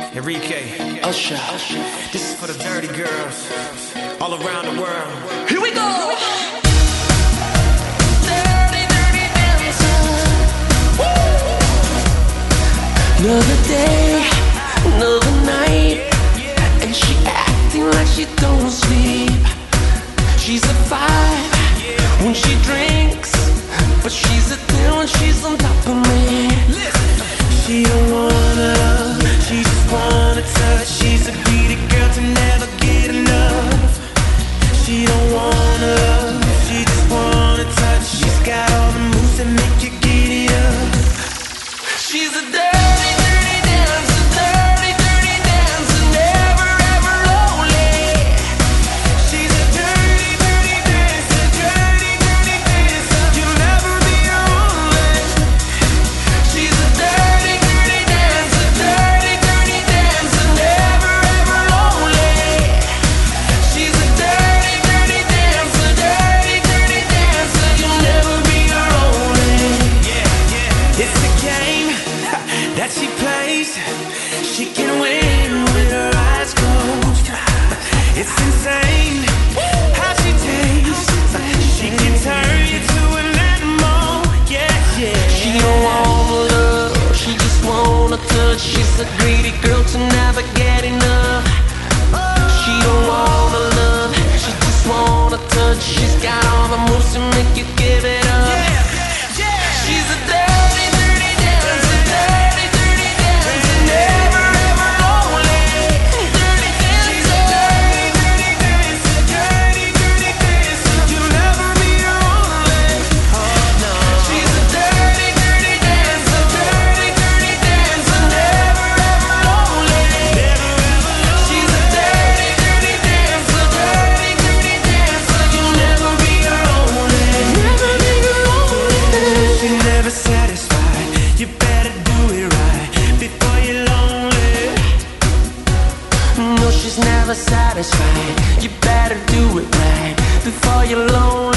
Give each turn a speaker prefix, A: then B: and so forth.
A: Enrique,
B: Usher.
A: this is for the dirty girls all around the world.
B: Here we go. Another day, another night, and she acting like she don't sleep. She's a 5 when she drinks, but she's a 10 when she's on top of me. She don't wanna love, she just wanna touch. She's a greedy girl to never get enough. She don't wanna love, she just wanna touch. She's got all the moves that make you get it up. She's a dirty, dirty dancer, dirty, dirty dancer, never ever lonely. She's a dirty, dirty dancer, dirty, dirty dancer, you'll never be lonely. She's a dirty, dirty dancer, dirty, dirty dancer, never ever lonely. She's a dirty, dirty dancer, dirty, dirty dancer, you'll never be lonely. It's a game that she plays. She can win with her eyes closed. It's insane how she tastes. She can turn you to an animal. Yeah, yeah. She don't wanna love, she just wanna touch. She's a greedy girl to never get enough. She don't wanna love, she just wanna touch. She's got all the moves to make you give it up. She's a dirty, dirty dancer, dirty, dirty dancer, never ever lonely. Dirty dancer, dirty, dirty dancer, dirty, dirty dancer, you'll never be lonely. Oh no. She's a dirty, dirty dancer, dirty, dirty dancer, never ever lonely. Never ever lonely. She's a dirty, dirty dancer, dirty, dirty dancer, you'll never be lonely. Never be lonely. She's never satisfied. You better do it right before you're lonely. No, she's never satisfied. You better do it right before you're lonely.